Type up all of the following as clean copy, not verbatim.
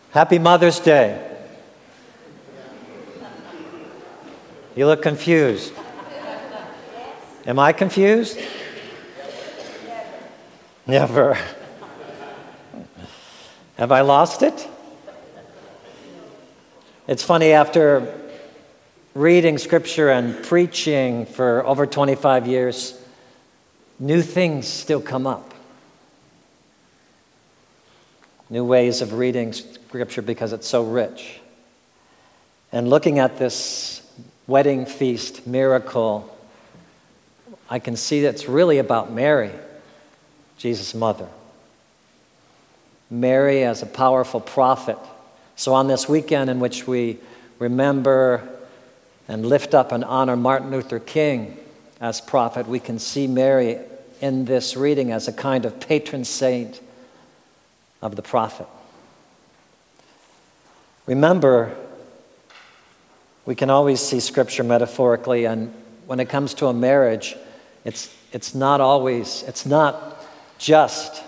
Happy Mother's Day. You look confused. Am I confused? Never. Have I lost it? It's funny, after reading Scripture and preaching for over 25 years, new things still come up. New ways of reading Scripture because it's so rich. And looking at this wedding feast miracle, I can see that it's really about Mary, Jesus' mother. Mary as a powerful prophet. So on this weekend in which we remember and lift up and honor Martin Luther King as prophet, we can see Mary in this reading as a kind of patron saint of the prophet. Remember, we can always see Scripture metaphorically, and when it comes to a marriage, it's not just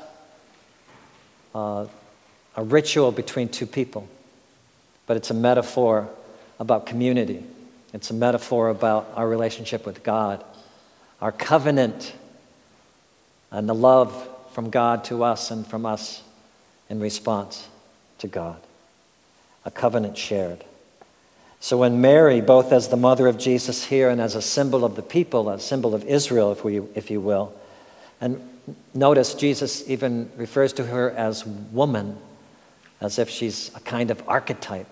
a ritual between two people, but it's a metaphor about community. It's a metaphor about our relationship with God, our covenant, and the love from God to us and from us in response to God. A covenant shared. So when Mary, both as the mother of Jesus here and as a symbol of the people, a symbol of Israel, if you will, and notice Jesus even refers to her as woman, as if she's a kind of archetype.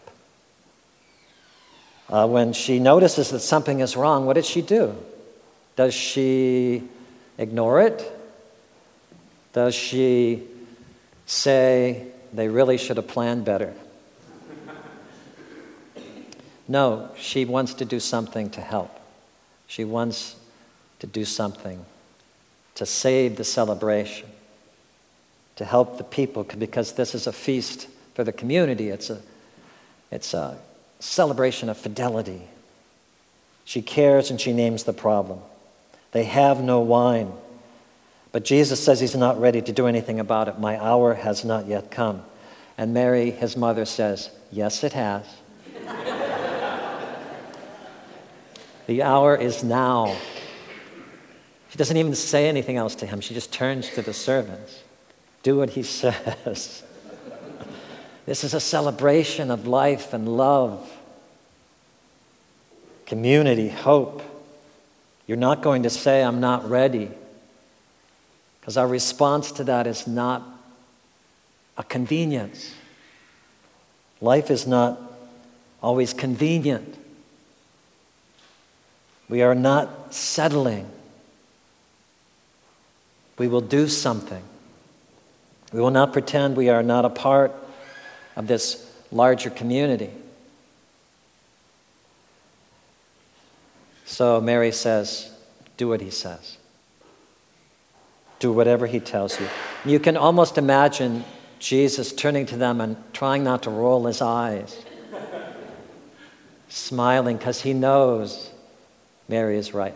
When she notices that something is wrong, what does she do? Does she ignore it? Does she say they really should have planned better? No, she wants to do something to help. She wants to do something to save the celebration, to help the people, because this is a feast for the community. It's a celebration of fidelity. She cares and she names the problem. They have no wine. But Jesus says he's not ready to do anything about it. My hour has not yet come. And Mary, his mother, says, yes, it has. The hour is now. She doesn't even say anything else to him. She just turns to the servants. Do what he says. This is a celebration of life and love, community, hope. You're not going to say, I'm not ready, because our response to that is not a convenience. Life is not always convenient. We are not settling. We will do something. We will not pretend we are not a part of this larger community. So Mary says, do what he says. Do whatever he tells you. You can almost imagine Jesus turning to them and trying not to roll his eyes, smiling because he knows Mary is right.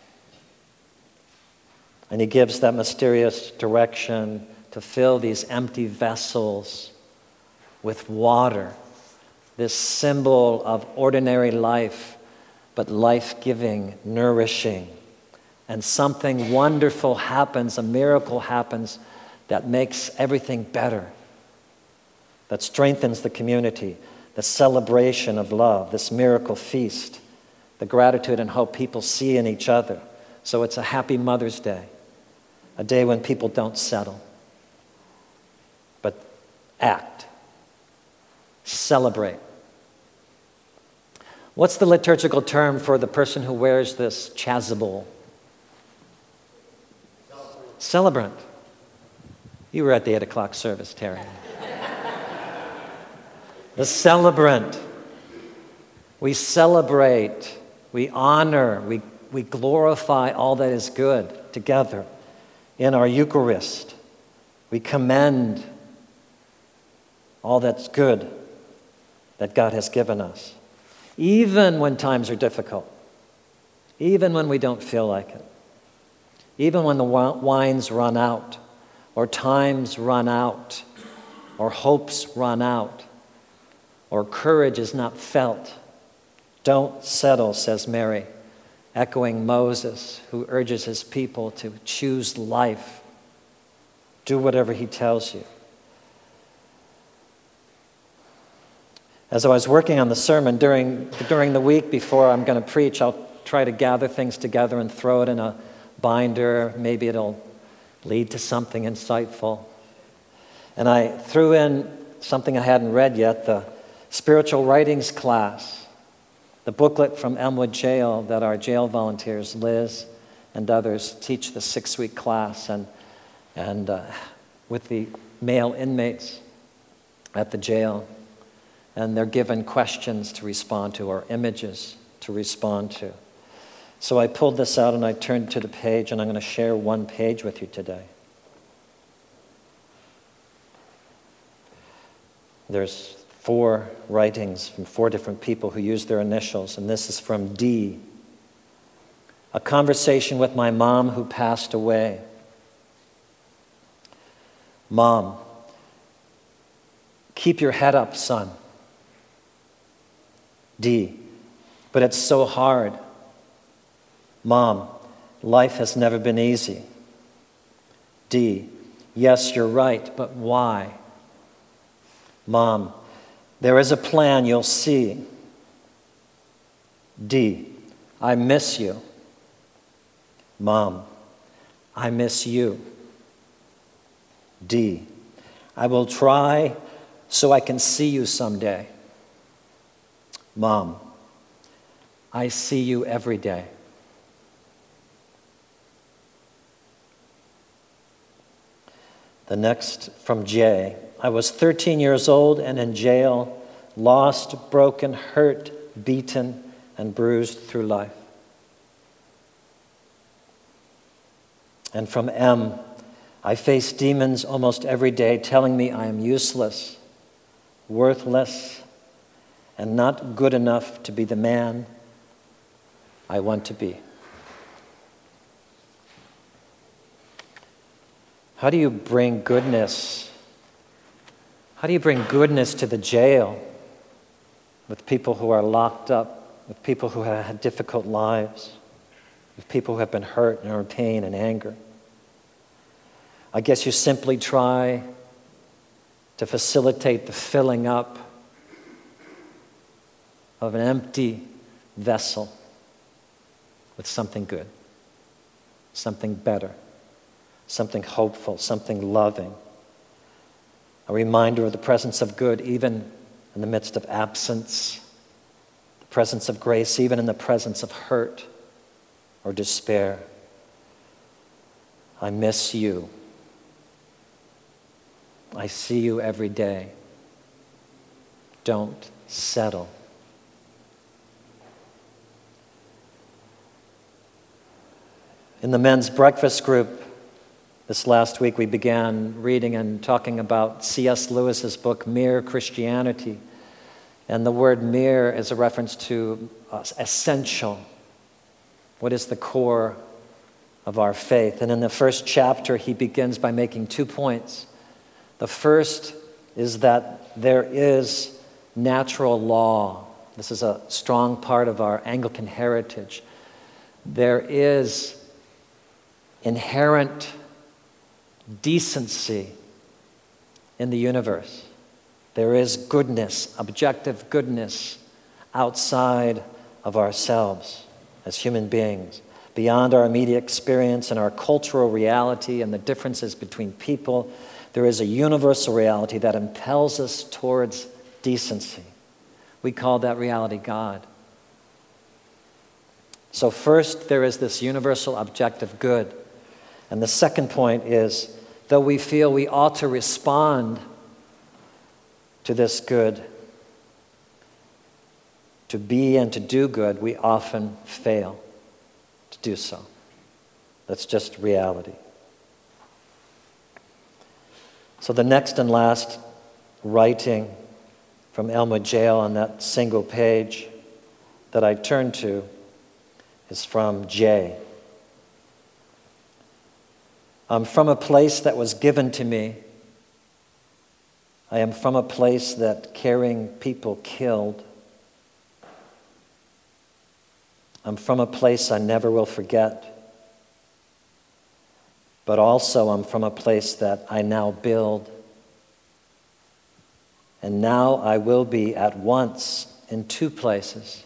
And he gives that mysterious direction to fill these empty vessels with water, this symbol of ordinary life, but life-giving, nourishing. And something wonderful happens, a miracle happens that makes everything better, that strengthens the community, the celebration of love, this miracle feast, the gratitude and hope people see in each other. So it's a happy Mother's Day, a day when people don't settle, but act, celebrate. What's the liturgical term for the person who wears this chasuble? Celebrant. You were at the 8 o'clock service, Terry. The celebrant. We celebrate, we honor, we glorify all that is good together in our Eucharist. We commend all that's good that God has given us, even when times are difficult, even when we don't feel like it, even when the wines run out, or times run out, or hopes run out. or courage is not felt. Don't settle, says Mary, echoing Moses, who urges his people to choose life. Do whatever he tells you. As I was working on the sermon during the week before I'm going to preach, I'll try to gather things together and throw it in a binder. Maybe it'll lead to something insightful. And I threw in something I hadn't read yet, the spiritual writings class, the booklet from Elmwood Jail that our jail volunteers, Liz and others, teach the 6-week class and with the male inmates at the jail. And they're given questions to respond to or images to respond to. So I pulled this out and I turned to the page, and I'm going to share one page with you today. There's 4 writings from 4 different people who use their initials, and this is from D. A conversation with my mom who passed away. Mom, keep your head up, son. D. But it's so hard. Mom, life has never been easy. D. Yes, you're right, but why? Mom, there is a plan, you'll see. D. I miss you. Mom, I miss you. D. I will try so I can see you someday. Mom, I see you every day. The next from J. I was 13 years old and in jail, lost, broken, hurt, beaten, and bruised through life. And from M. I face demons almost every day telling me I am useless, worthless, and not good enough to be the man I want to be. How do you bring goodness? How do you bring goodness to the jail with people who are locked up, with people who have had difficult lives, with people who have been hurt and are in pain and anger? I guess you simply try to facilitate the filling up of an empty vessel with something good, something better, something hopeful, something loving, a reminder of the presence of good even in the midst of absence, the presence of grace even in the presence of hurt or despair. I miss you. I see you every day. Don't settle. In the men's breakfast group this last week, we began reading and talking about C.S. Lewis's book, Mere Christianity. And the word mere is a reference to essential. What is the core of our faith? And in the first chapter, he begins by making 2 points. The first is that there is natural law. This is a strong part of our Anglican heritage. There is inherent decency in the universe. There is goodness, objective goodness, outside of ourselves as human beings, beyond our immediate experience and our cultural reality and the differences between people. There is a universal reality that impels us towards decency. We call that reality God. So first, there is this universal objective good. And the second point is, though we feel we ought to respond to this good, to be and to do good, we often fail to do so. That's just reality. So the next and last writing from Elmwood Jail on that single page that I turned to is from J. From a place that was given to me, I am from a place that caring people killed. I'm from a place I never will forget. But also I'm from a place that I now build. And now I will be at once in two places.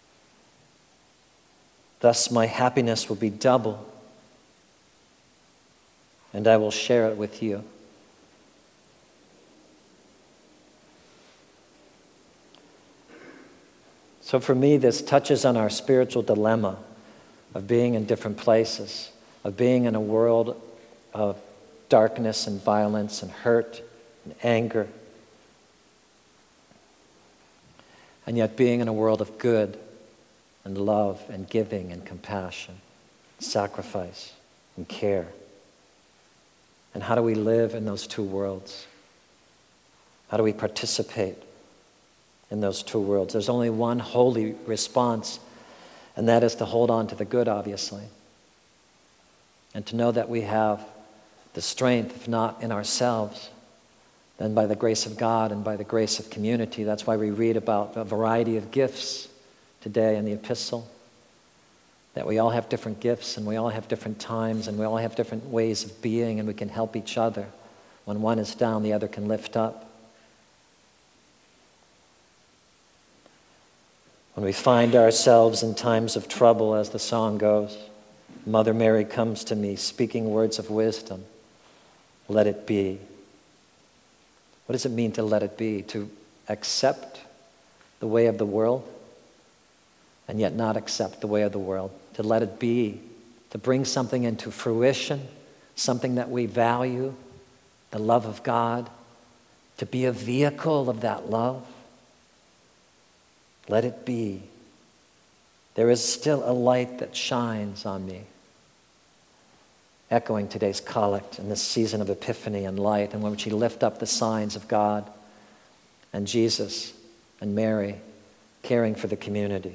Thus my happiness will be double, and I will share it with you. So for me, this touches on our spiritual dilemma of being in different places, of being in a world of darkness and violence and hurt and anger, and yet being in a world of good and love and giving and compassion, sacrifice and care. And how do we live in those two worlds? How do we participate in those two worlds? There's only one holy response, and that is to hold on to the good, obviously, and to know that we have the strength, if not in ourselves, then by the grace of God and by the grace of community. That's why we read about a variety of gifts today in the epistle, that we all have different gifts and we all have different times and we all have different ways of being, and we can help each other. When one is down, the other can lift up. When we find ourselves in times of trouble, as the song goes, Mother Mary comes to me speaking words of wisdom. Let it be. What does it mean to let it be? To accept the way of the world and yet not accept the way of the world. To let it be. To bring something into fruition, something that we value, the love of God. To be a vehicle of that love. Let it be. There is still a light that shines on me. Echoing today's collect in this season of Epiphany and light, and when we lift up the signs of God and Jesus and Mary caring for the community.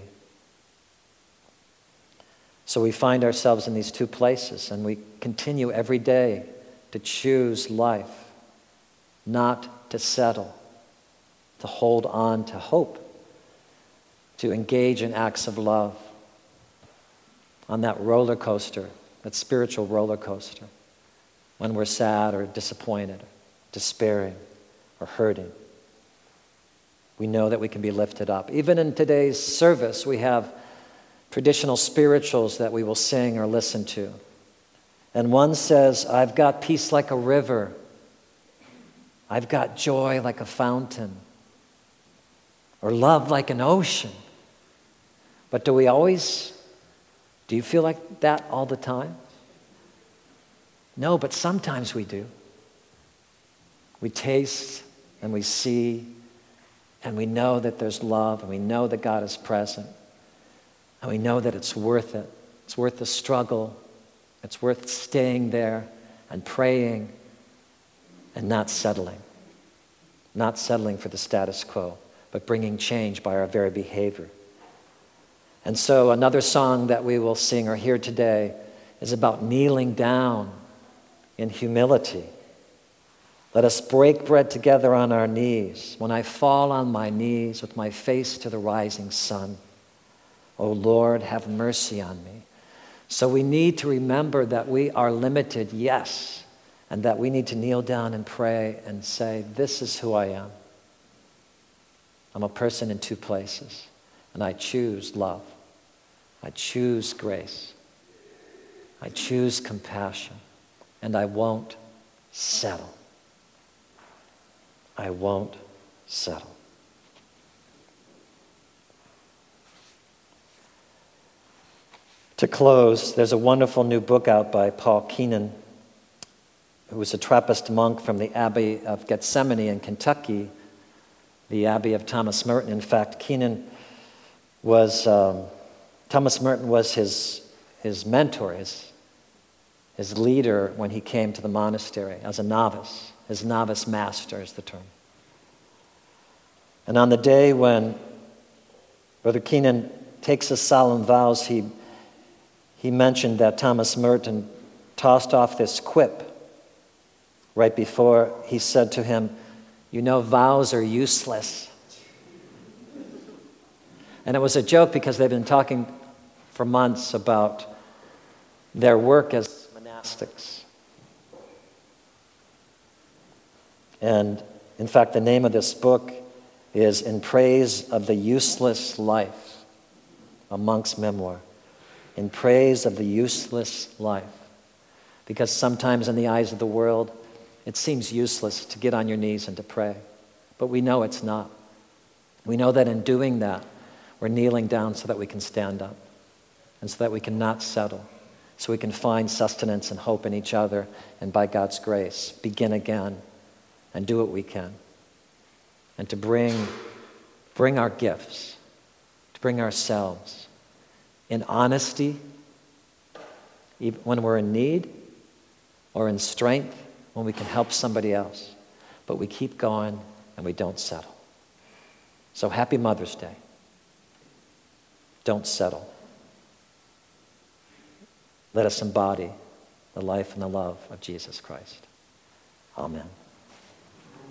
So we find ourselves in these two places, and we continue every day to choose life, not to settle, to hold on to hope, to engage in acts of love on that roller coaster, that spiritual roller coaster, when we're sad or disappointed, or despairing or hurting. We know that we can be lifted up. Even in today's service, we have traditional spirituals that we will sing or listen to. And one says, I've got peace like a river. I've got joy like a fountain. Or love like an ocean. But do you feel like that all the time? No, but sometimes we do. We taste and we see and we know that there's love and we know that God is present and we know that it's worth it. It's worth the struggle. It's worth staying there and praying and not settling. Not settling for the status quo, but bringing change by our very behavior. And so another song that we will sing or hear today is about kneeling down in humility. Let us break bread together on our knees. When I fall on my knees with my face to the rising sun, O Lord, have mercy on me. So we need to remember that we are limited, yes, and that we need to kneel down and pray and say, this is who I am. I'm a person in two places. And I choose love. I choose grace. I choose compassion. And I won't settle. I won't settle. To close, there's a wonderful new book out by Paul Keenan, who was a Trappist monk from the Abbey of Gethsemane in Kentucky, the Abbey of Thomas Merton. In fact, Thomas Merton was his mentor, his leader when he came to the monastery as a novice. His novice master is the term. And on the day when Brother Keenan takes his solemn vows, he mentioned that Thomas Merton tossed off this quip right before he said to him, You know vows are useless. And it was a joke because they've been talking for months about their work as monastics. And in fact, the name of this book is In Praise of the Useless Life, a monk's memoir. In praise of the useless life. Because sometimes in the eyes of the world, it seems useless to get on your knees and to pray. But we know it's not. We know that in doing that, we're kneeling down so that we can stand up and so that we can not settle, so we can find sustenance and hope in each other and by God's grace, begin again and do what we can. And to bring our gifts, to bring ourselves in honesty, even when we're in need, or in strength, when we can help somebody else. But we keep going and we don't settle. So happy Mother's Day. Don't settle. Let us embody the life and the love of Jesus Christ. Amen.